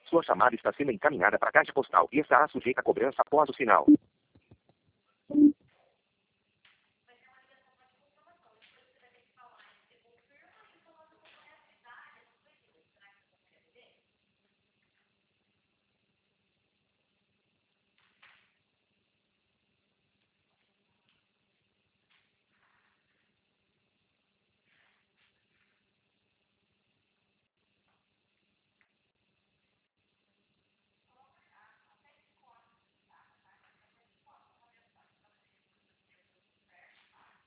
Sua chamada está sendo encaminhada para a caixa postal e estará sujeita a cobrança após o sinal.